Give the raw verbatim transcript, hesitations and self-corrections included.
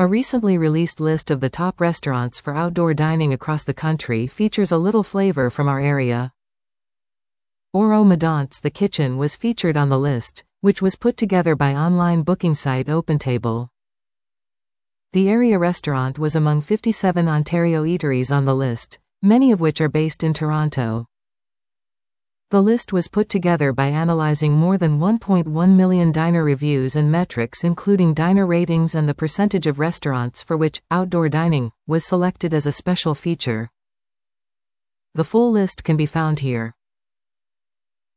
A recently released list of the top restaurants for outdoor dining across the country features a little flavor from our area. Oro Madance The Kitchen was featured on the list, which was put together by online booking site OpenTable. The area restaurant was among fifty-seven Ontario eateries on the list, many of which are based in Toronto. The list was put together by analyzing more than one point one million diner reviews and metrics including diner ratings and the percentage of restaurants for which outdoor dining was selected as a special feature. The full list can be found here.